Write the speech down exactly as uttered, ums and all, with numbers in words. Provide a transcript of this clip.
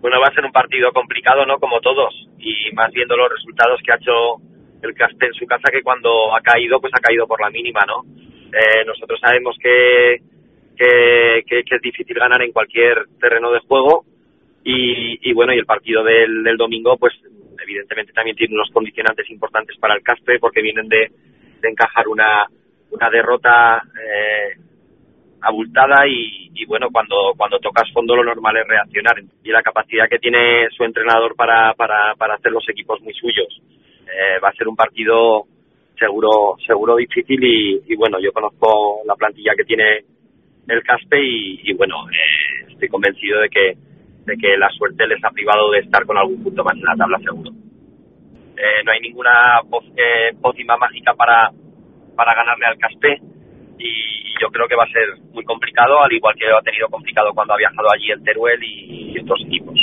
Bueno, va a ser un partido complicado, ¿no? Como todos, y más viendo los resultados que ha hecho el Caspe en su casa, que cuando ha caído, pues ha caído por la mínima, ¿no? Eh, nosotros sabemos que, que, que, que es difícil ganar en cualquier terreno de juego, y, y bueno, y el partido del, del domingo, pues evidentemente también tiene unos condicionantes importantes para el Caspe, porque vienen de, de encajar una, una derrota eh, abultada, y, y bueno, cuando cuando tocas fondo lo normal es reaccionar, y la capacidad que tiene su entrenador para para para hacer los equipos muy suyos. Eh, va a ser un partido seguro seguro difícil, y, y bueno, yo conozco la plantilla que tiene el Caspe, y, y bueno, eh, estoy convencido de que de que la suerte les ha privado de estar con algún punto más en la tabla, seguro. Eh, no hay ninguna poz, eh, pócima mágica para para ganarle al Caspe, y yo creo que va a ser muy complicado, al igual que lo ha tenido complicado cuando ha viajado allí el Teruel y, y estos equipos.